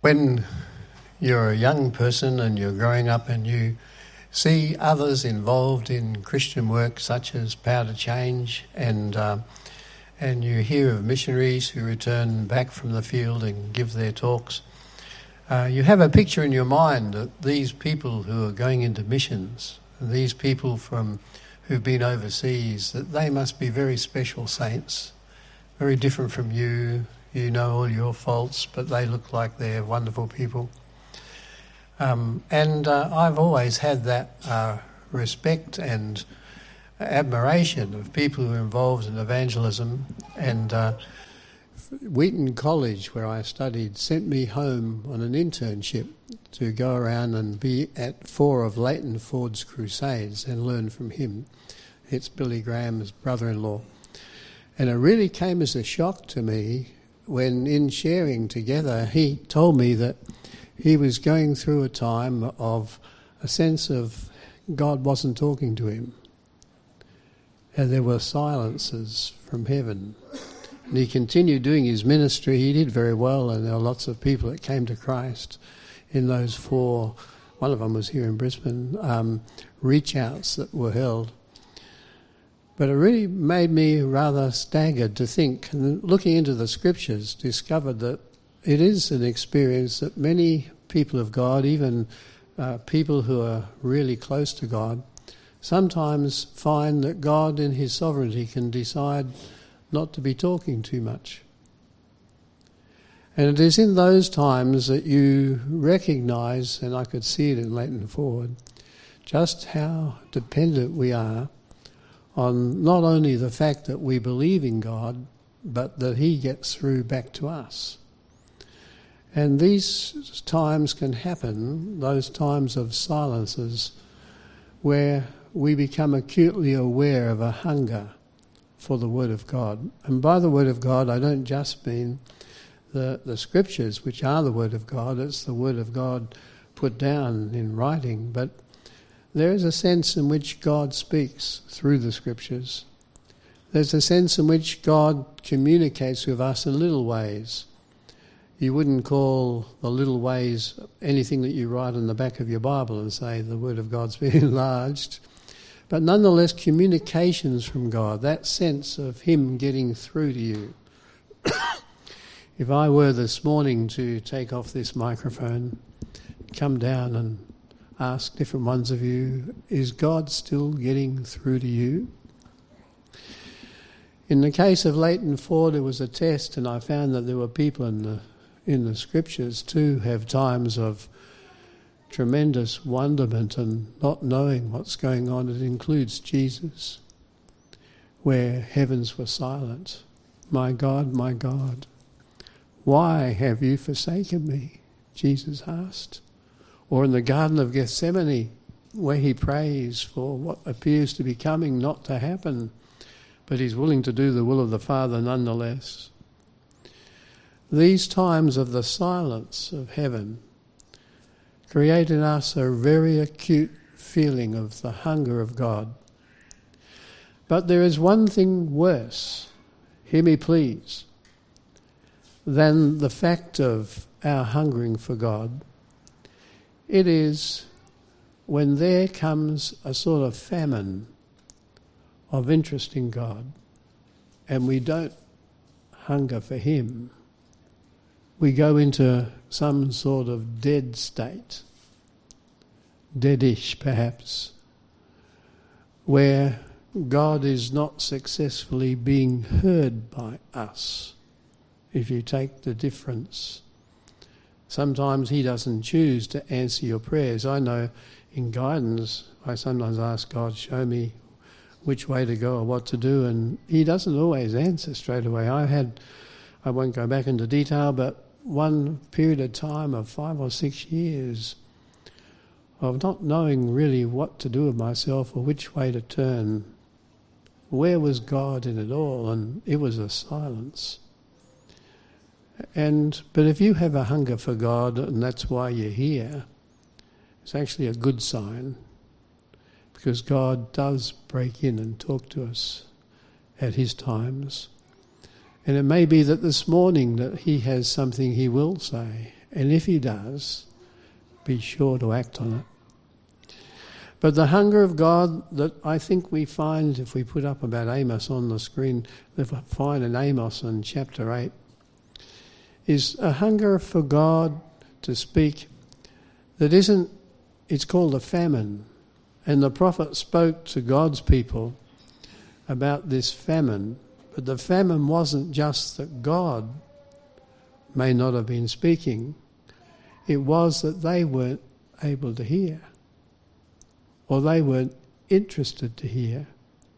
When you're a young person and you're growing up and you see others involved in Christian work such as Power to Change, and you hear of missionaries who return back from the field and give their talks, you have a picture in your mind that these people who are going into missions, these people who've been overseas, that they must be very special saints, very different from you. You know all your faults, but they look like they're wonderful people. I've always had that respect and admiration of people who are involved in evangelism. And Wheaton College, where I studied, sent me home on an internship to go around and be at 4 of Leighton Ford's crusades and learn from him. It's Billy Graham's brother-in-law. And it really came as a shock to me when, in sharing together, he told me that he was going through a time of a sense of God wasn't talking to him. And there were silences from heaven. And he continued doing his ministry. He did very well, and there were lots of people that came to Christ in those 4, one of them was here in Brisbane, reach-outs that were held. But it really made me rather staggered to think, and looking into the scriptures, discovered that it is an experience that many people of God, even people who are really close to God, sometimes find that God in his sovereignty can decide not to be talking too much. And it is in those times that you recognise, and I could see it in Leighton Ford, just how dependent we are on not only the fact that we believe in God, but that he gets through back to us. And these times can happen, those times of silences, where we become acutely aware of a hunger for the Word of God. And by the Word of God, I don't just mean the Scriptures, which are the Word of God. It's the Word of God put down in writing, but there is a sense in which God speaks through the Scriptures. There's a sense in which God communicates with us in little ways. You wouldn't call the little ways anything that you write on the back of your Bible and say the Word of God's been enlarged. But nonetheless, communications from God, that sense of him getting through to you. If I were this morning to take off this microphone, come down and ask different ones of you, is God still getting through to you? In the case of Leighton Ford, it was a test, and I found that there were people in the scriptures too have times of tremendous wonderment and not knowing what's going on. It includes Jesus, where heavens were silent. My God, why have you forsaken me? Jesus asked. Or in the Garden of Gethsemane, where he prays for what appears to be coming not to happen, but he's willing to do the will of the Father nonetheless. These times of the silence of heaven create in us a very acute feeling of the hunger of God. But there is one thing worse, hear me please, than the fact of our hungering for God. It is when there comes a sort of famine of interest in God and we don't hunger for him. We go into some sort of dead state, deadish perhaps, where God is not successfully being heard by us. If you take the difference, sometimes he doesn't choose to answer your prayers. I know in guidance, I sometimes ask God, show me which way to go or what to do, and he doesn't always answer straight away. I won't go back into detail, but one period of time of 5 or 6 years of not knowing really what to do with myself or which way to turn. Where was God in it all? And it was a silence. But if you have a hunger for God, and that's why you're here, it's actually a good sign, because God does break in and talk to us at his times. And it may be that this morning that he has something he will say, And if he does, be sure to act on it. But the hunger of God that I think we find, if we put up about Amos on the screen, if I find in Amos in chapter 8, is a hunger for God to speak that isn't, it's called a famine. And the prophet spoke to God's people about this famine. But the famine wasn't just that God may not have been speaking. It was that they weren't able to hear, or they weren't interested to hear.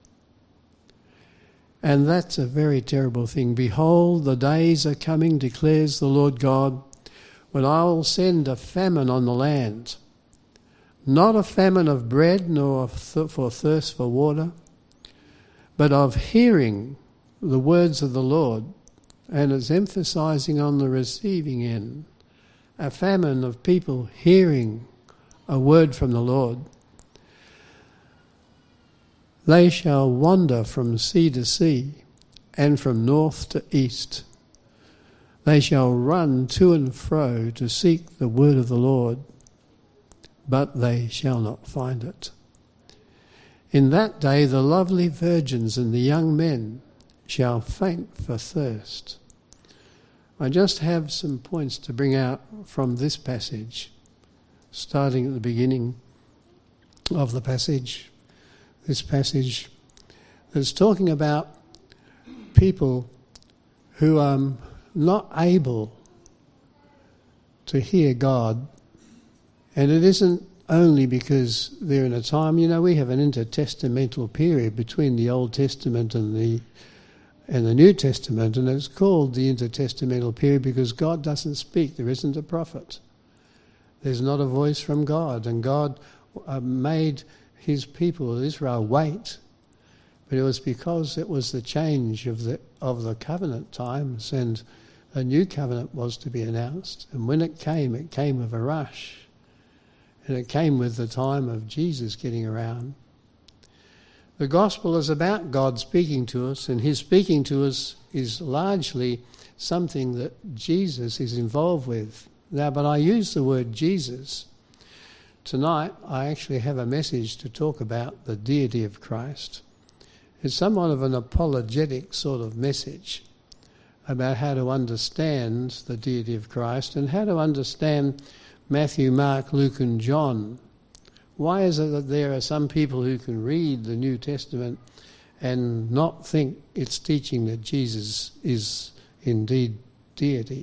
And that's a very terrible thing. Behold, the days are coming, declares the Lord God, when I will send a famine on the land, not a famine of bread nor for thirst for water, but of hearing the words of the Lord. And it's emphasising on the receiving end, a famine of people hearing a word from the Lord. They shall wander from sea to sea and from north to east. They shall run to and fro to seek the word of the Lord, but they shall not find it. In that day the lovely virgins and the young men shall faint for thirst. I just have some points to bring out from this passage, starting at the beginning of the passage. This passage that's talking about people who are not able to hear God. And it isn't only because they're in a time, we have an intertestamental period between the Old Testament and the New Testament, and it's called the intertestamental period because God doesn't speak. There isn't a prophet. There's not a voice from God, and God made his people, Israel, wait. But it was because it was the change of the covenant times, and a new covenant was to be announced. And when it came with a rush. And it came with the time of Jesus getting around. The gospel is about God speaking to us, and his speaking to us is largely something that Jesus is involved with. Now, but I use the word Jesus. Tonight, I actually have a message to talk about the deity of Christ. It's somewhat of an apologetic sort of message about how to understand the deity of Christ and how to understand Matthew, Mark, Luke and John. Why is it that there are some people who can read the New Testament and not think it's teaching that Jesus is indeed deity?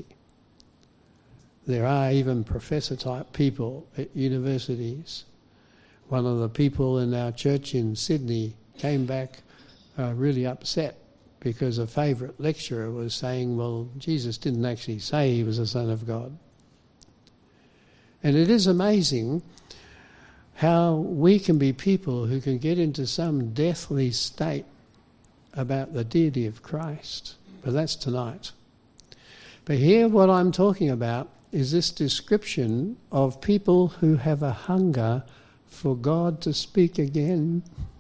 There are even professor-type people at universities. One of the people in our church in Sydney came back really upset because a favourite lecturer was saying, well, Jesus didn't actually say he was the Son of God. And it is amazing how we can be people who can get into some deathly state about the deity of Christ. But that's tonight. But here what I'm talking about is this description of people who have a hunger for God to speak again.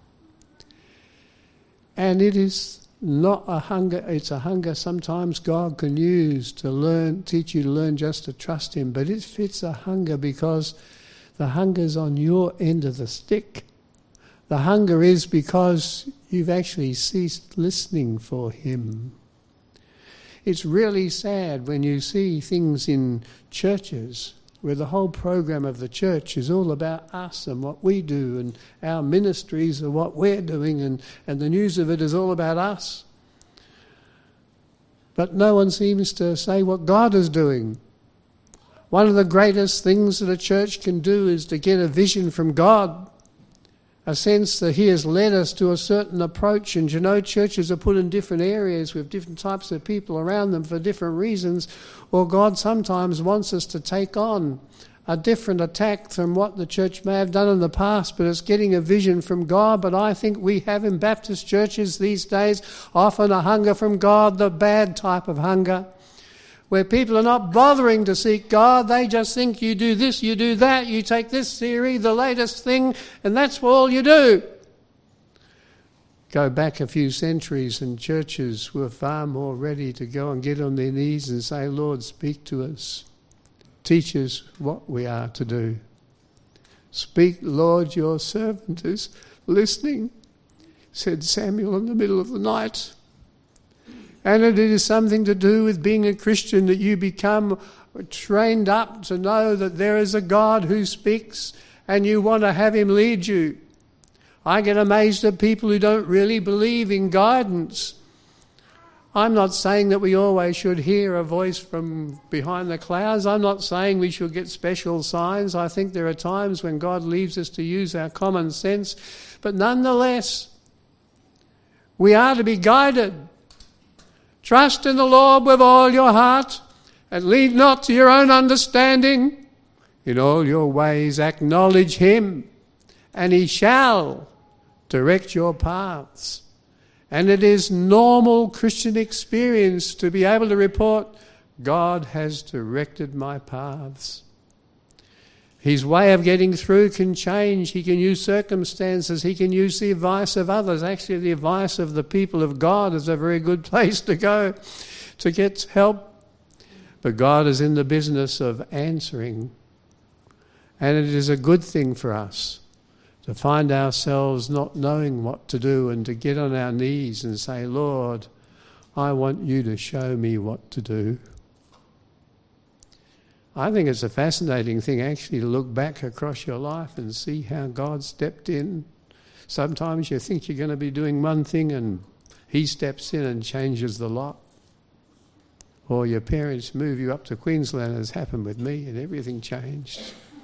And it is not a hunger, it's a hunger sometimes God can use to teach you to learn just to trust him, but it's a hunger because the hunger's on your end of the stick. The hunger is because you've actually ceased listening for him. It's really sad when you see things in churches where the whole program of the church is all about us and what we do, and our ministries are what we're doing, and the news of it is all about us. But no one seems to say what God is doing. One of the greatest things that a church can do is to get a vision from God, a sense that he has led us to a certain approach. And churches are put in different areas with different types of people around them for different reasons. Or God sometimes wants us to take on a different attack from what the church may have done in the past, but it's getting a vision from God. But I think we have in Baptist churches these days often a hunger from God, the bad type of hunger, where people are not bothering to seek God. They just think you do this, you do that, you take this theory, the latest thing, and that's all you do. Go back a few centuries and churches were far more ready to go and get on their knees and say, Lord, speak to us. teaches what we are to do. "Speak, Lord, your servant is listening," said Samuel in the middle of the night. And it is something to do with being a Christian, that you become trained up to know that there is a God who speaks and you want to have him lead you. I get amazed at people who don't really believe in guidance. I'm not saying that we always should hear a voice from behind the clouds. I'm not saying we should get special signs. I think there are times when God leaves us to use our common sense. But nonetheless, we are to be guided. "Trust in the Lord with all your heart, and lean not to your own understanding. In all your ways acknowledge him, and he shall direct your paths." And it is normal Christian experience to be able to report, "God has directed my paths." His way of getting through can change. He can use circumstances. He can use the advice of others. Actually, the advice of the people of God is a very good place to go to get help. But God is in the business of answering. And it is a good thing for us to find ourselves not knowing what to do and to get on our knees and say, "Lord, I want you to show me what to do." I think it's a fascinating thing actually to look back across your life and see how God stepped in. Sometimes you think you're going to be doing one thing and he steps in and changes the lot. Or your parents move you up to Queensland, as happened with me, and everything changed.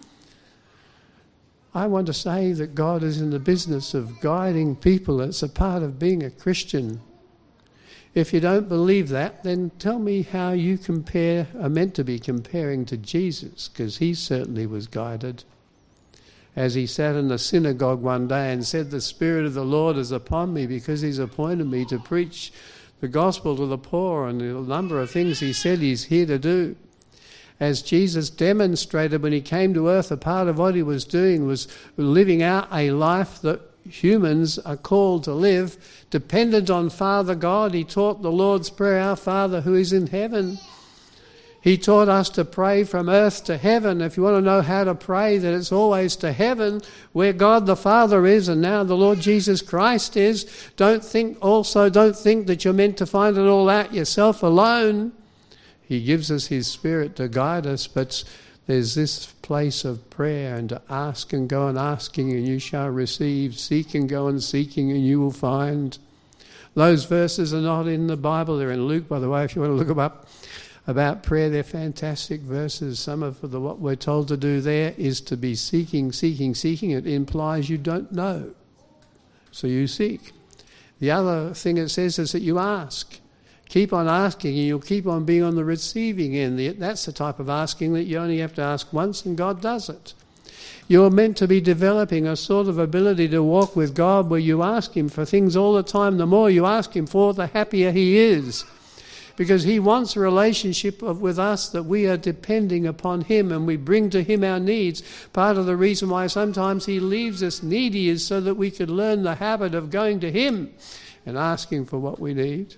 I want to say that God is in the business of guiding people. It's a part of being a Christian. If you don't believe that, then tell me how you are meant to be comparing to Jesus, because he certainly was guided. As he sat in the synagogue one day and said, "The Spirit of the Lord is upon me because he's appointed me to preach the gospel to the poor," and a number of things he said he's here to do. As Jesus demonstrated when he came to earth, a part of what he was doing was living out a life that humans are called to live, dependent on Father God. He taught the Lord's Prayer, "Our Father who is in heaven." He taught us to pray from earth to heaven. If you want to know how to pray, that it's always to heaven, where God the Father is and now the Lord Jesus Christ is. Don't think that you're meant to find it all out yourself alone. He gives us his Spirit to guide us, but there's this place of prayer and to ask and go on asking and you shall receive, seek and go on seeking and you will find. Those verses are not in the Bible, they're in Luke, by the way, if you want to look them up about prayer. They're fantastic verses. Some of what we're told to do there is to be seeking. It implies you don't know, so you seek. The other thing it says is that you ask. Keep on asking and you'll keep on being on the receiving end. That's the type of asking that you only have to ask once and God does it. You're meant to be developing a sort of ability to walk with God where you ask him for things all the time. The more you ask him for, the happier he is. Because he wants a relationship with us that we are depending upon him and we bring to him our needs. Part of the reason why sometimes he leaves us needy is so that we could learn the habit of going to him and asking for what we need.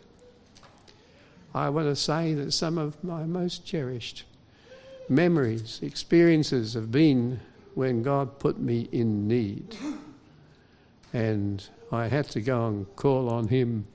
I want to say that some of my most cherished memories, experiences have been when God put me in need. And I had to go and call on him.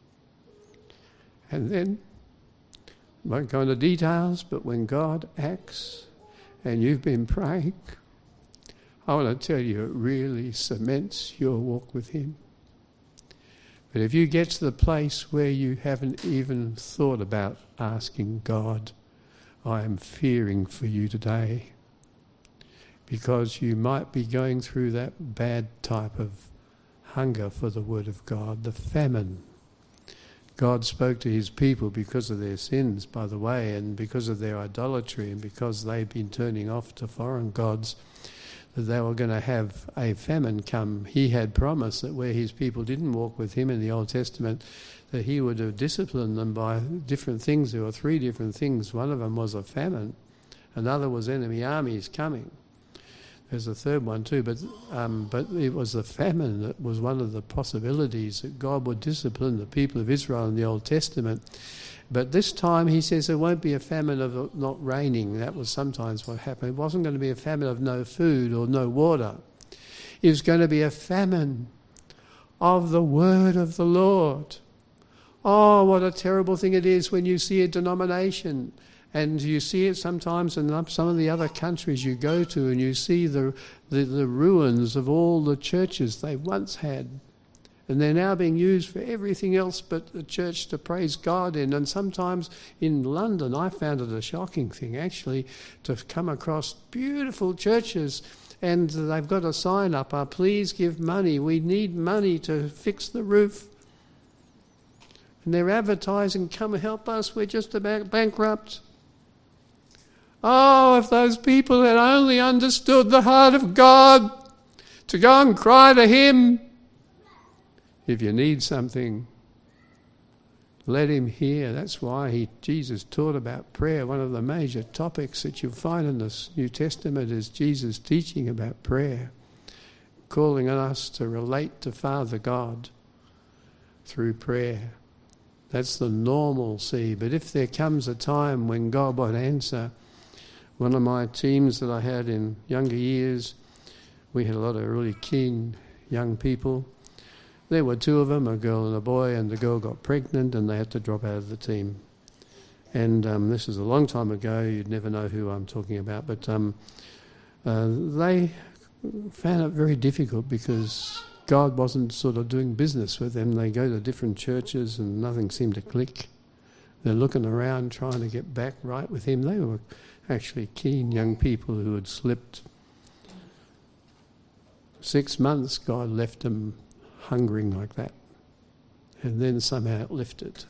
And then, I won't go into details, but when God acts and you've been praying, I want to tell you it really cements your walk with him. But if you get to the place where you haven't even thought about asking God, I am fearing for you today, because you might be going through that bad type of hunger for the Word of God, the famine. God spoke to his people because of their sins, by the way, and because of their idolatry and because they've been turning off to foreign gods, that they were going to have a famine come. He had promised that where his people didn't walk with him in the Old Testament, that he would have disciplined them by different things. There were 3 different things. One of them was a famine. Another was enemy armies coming. There's a third one too, but it was the famine that was one of the possibilities that God would discipline the people of Israel in the Old Testament. But this time he says there won't be a famine of it not raining. That was sometimes what happened. It wasn't going to be a famine of no food or no water. It was going to be a famine of the word of the Lord. Oh, what a terrible thing it is when you see a denomination, and you see it sometimes in some of the other countries you go to, and you see the ruins of all the churches they once had. And they're now being used for everything else but the church to praise God in. And sometimes in London, I found it a shocking thing, actually, to come across beautiful churches and they've got a sign up, please give money. We need money to fix the roof. And they're advertising, come help us, we're just about bankrupt. Oh, if those people had only understood the heart of God, to go and cry to Him. If you need something, let Him hear. That's why Jesus taught about prayer. One of the major topics that you'll find in the New Testament is Jesus teaching about prayer, calling on us to relate to Father God through prayer. That's the normalcy. But if there comes a time when God won't answer, one of my teams that I had in younger years, we had a lot of really keen young people. There were two of them, a girl and a boy, and the girl got pregnant and they had to drop out of the team. And this is a long time ago, you'd never know who I'm talking about, but they found it very difficult because God wasn't sort of doing business with them. They go to different churches and nothing seemed to click. They're looking around trying to get back right with Him. They were actually keen young people who had slipped. 6 months, God left them hungering like that, and then somehow it lifted.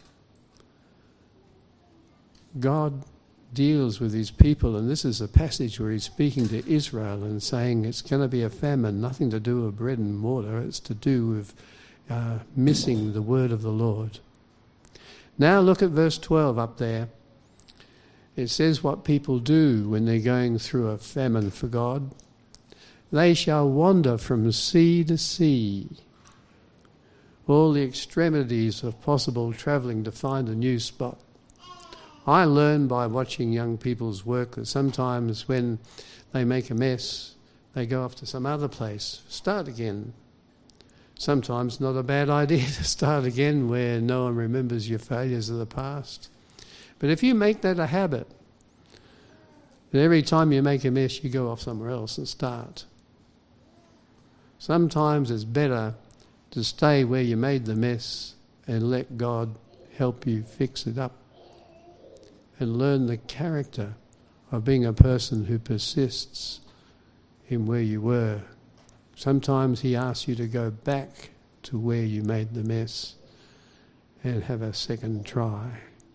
God deals with His people, and this is a passage where He's speaking to Israel and saying it's going to be a famine, nothing to do with bread and water, it's to do with missing the word of the Lord. Now look at verse 12 up there. It says what people do when they're going through a famine for God. They shall wander from sea to sea, all the extremities of possible travelling to find a new spot. I learn by watching young people's work that sometimes when they make a mess, they go off to some other place, start again. Sometimes not a bad idea to start again where no one remembers your failures of the past. But if you make that a habit, and every time you make a mess, you go off somewhere else and start. Sometimes it's better to stay where you made the mess and let God help you fix it up and learn the character of being a person who persists in where you were. Sometimes He asks you to go back to where you made the mess and have a second try.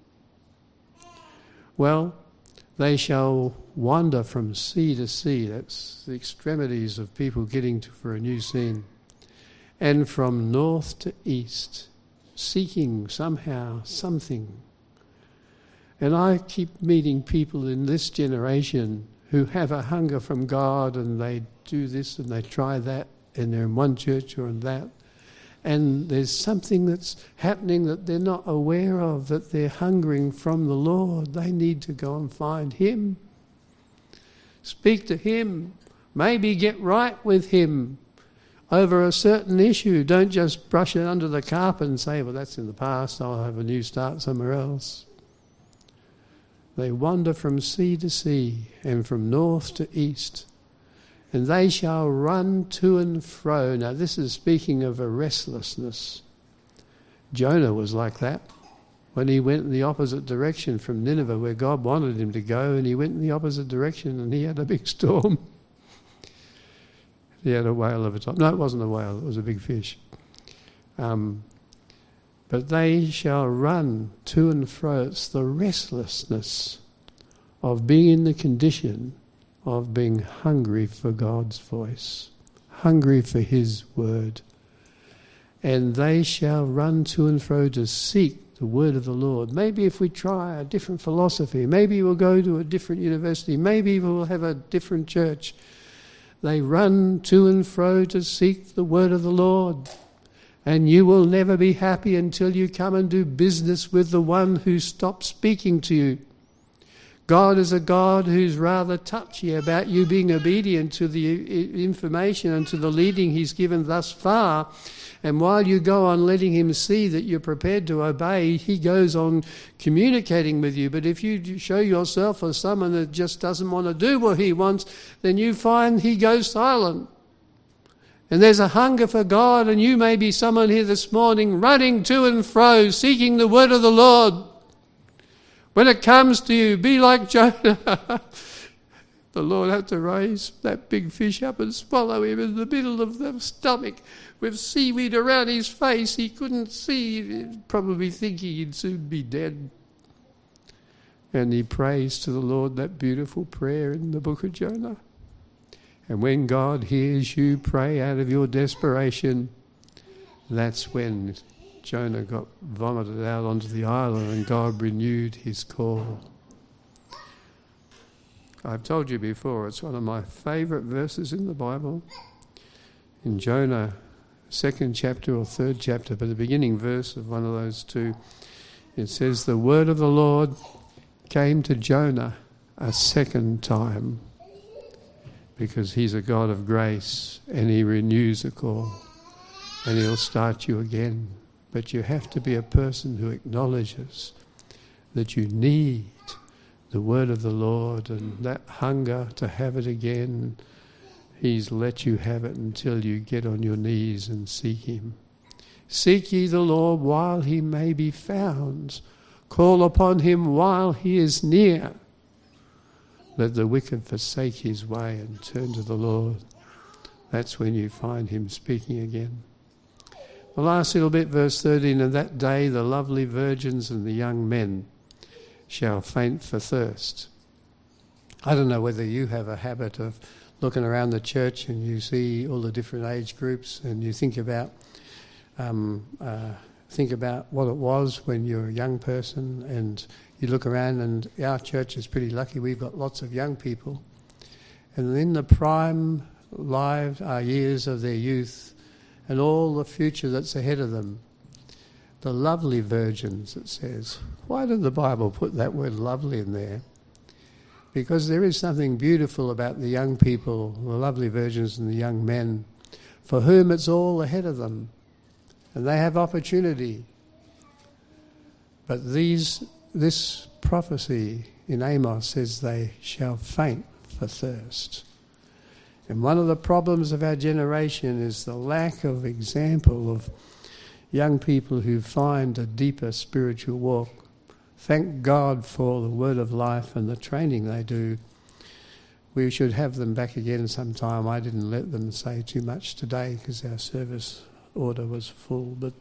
Well, they shall wander from sea to sea. That's the extremities of people getting for a new scene. And from north to east, seeking somehow something. And I keep meeting people in this generation who have a hunger from God, and they do this and they try that, and they're in one church or in that. And there's something that's happening that they're not aware of, that they're hungering from the Lord. They need to go and find Him. Speak to Him. Maybe get right with Him over a certain issue. Don't just brush it under the carpet and say, well, that's in the past, I'll have a new start somewhere else. They wander from sea to sea and from north to east, and they shall run to and fro. Now this is speaking of a restlessness. Jonah was like that when he went in the opposite direction from Nineveh, where God wanted him to go, and he went in the opposite direction and he had a big storm. He had a whale of a top. No, it wasn't a whale, it was a big fish. But they shall run to and fro. It's the restlessness of being in the condition of being hungry for God's voice, hungry for His word. And they shall run to and fro to seek the word of the Lord. Maybe if we try a different philosophy, maybe we'll go to a different university, maybe we'll have a different church. They run to and fro to seek the word of the Lord. And you will never be happy until you come and do business with the one who stopped speaking to you. God is a God who's rather touchy about you being obedient to the information and to the leading he's given thus far. And while you go on letting him see that you're prepared to obey, he goes on communicating with you. But if you show yourself as someone that just doesn't want to do what he wants, then you find he goes silent. And there's a hunger for God, and you may be someone here this morning running to and fro, seeking the word of the Lord. When it comes to you, be like Jonah. The Lord had to raise that big fish up and swallow him in the middle of the stomach with seaweed around his face. He couldn't see, probably thinking he'd soon be dead. And he prays to the Lord that beautiful prayer in the book of Jonah. And when God hears you pray out of your desperation, that's when Jonah got vomited out onto the island and God renewed his call. I've told you before, it's one of my favourite verses in the Bible. In Jonah, 2nd chapter or 3rd chapter, but the beginning verse of one of those two, it says, the word of the Lord came to Jonah a second time, because he's a God of grace and he renews a call and he'll start you again. But you have to be a person who acknowledges that you need the word of the Lord and that hunger to have it again. He's let you have it until you get on your knees and seek him. Seek ye the Lord while he may be found. Call upon him while he is near. Let the wicked forsake his way and turn to the Lord. That's when you find him speaking again. The last little bit, verse 13, and that day the lovely virgins and the young men shall faint for thirst. I don't know whether you have a habit of looking around the church and you see all the different age groups and you think about what it was when you're a young person, and you look around, and our church is pretty lucky. We've got lots of young people. And in the prime years of their youth and all the future that's ahead of them, the lovely virgins, it says. Why did the Bible put that word lovely in there? Because there is something beautiful about the young people, the lovely virgins and the young men, for whom it's all ahead of them. And they have opportunity. But this prophecy in Amos says they shall faint for thirst. And one of the problems of our generation is the lack of example of young people who find a deeper spiritual walk. Thank God for the word of life and the training they do. We should have them back again sometime. I didn't let them say too much today because our service order was full, but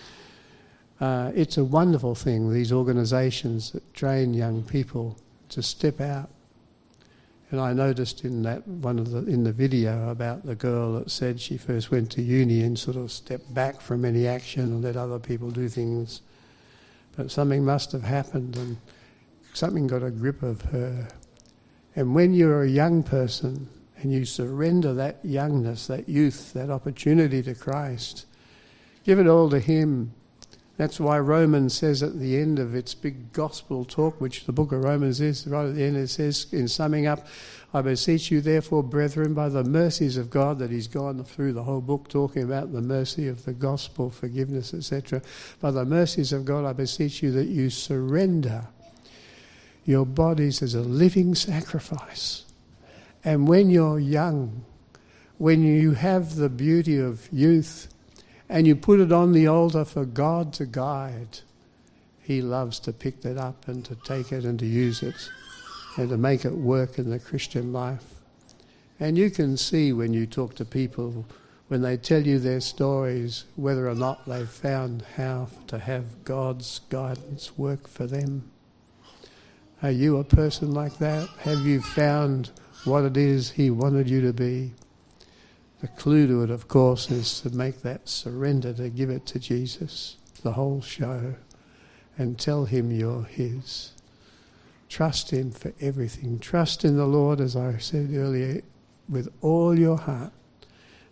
it's a wonderful thing, these organisations that train young people to step out. And I noticed in the video about the girl that said she first went to uni and sort of stepped back from any action and let other people do things, but something must have happened and something got a grip of her. And when you're a young person and you surrender that youngness, that youth, that opportunity to Christ, give it all to him. That's why Romans says at the end of its big gospel talk, which the book of Romans is, right at the end it says, in summing up, I beseech you therefore, brethren, by the mercies of God, that he's gone through the whole book talking about the mercy of the gospel, forgiveness, etc. By the mercies of God, I beseech you that you surrender your bodies as a living sacrifice. And when you're young, when you have the beauty of youth, and you put it on the altar for God to guide, he loves to pick that up and to take it and to use it and to make it work in the Christian life. And you can see when you talk to people, when they tell you their stories, whether or not they've found how to have God's guidance work for them. Are you a person like that? Have you found what it is he wanted you to be? The clue to it, of course, is to make that surrender, to give it to Jesus, the whole show, and tell him you're his. Trust him for everything. Trust in the Lord, as I said earlier, with all your heart,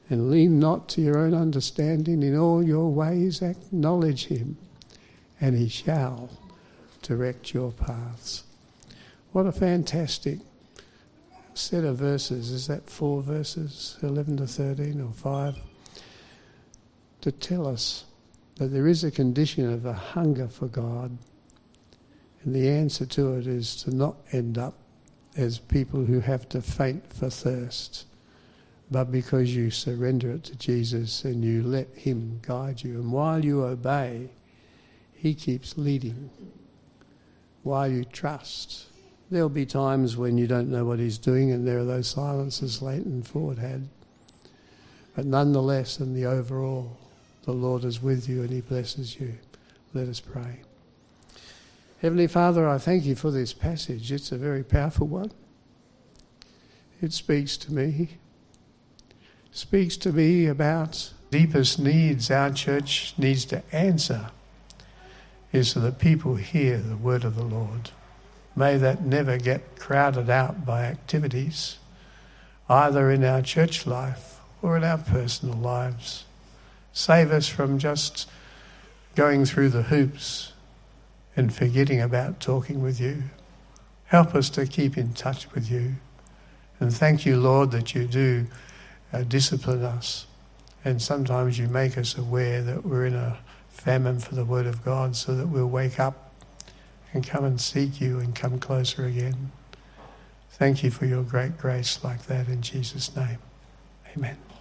And lean not to your own understanding. In all your ways acknowledge him, and he shall direct your paths. What a fantastic set of verses. Is that 4 verses, 11 to 13 or 5? To tell us that there is a condition of a hunger for God. And the answer to it is to not end up as people who have to faint for thirst, but because you surrender it to Jesus and you let him guide you. And while you obey, he keeps leading. While you trust, there'll be times when you don't know what he's doing, and there are those silences Leighton Ford had. But nonetheless, in the overall, the Lord is with you and he blesses you. Let us pray. Heavenly Father, I thank you for this passage. It's a very powerful one. It speaks to me. It speaks to me about deepest needs our church needs to answer is so that people hear the word of the Lord. May that never get crowded out by activities, either in our church life or in our personal lives. Save us from just going through the hoops and forgetting about talking with you. Help us to keep in touch with you. And thank you, Lord, that you do discipline us. And sometimes you make us aware that we're in a famine for the word of God, so that we'll wake up and come and seek you and come closer again. Thank you for your great grace like that in Jesus' name. Amen.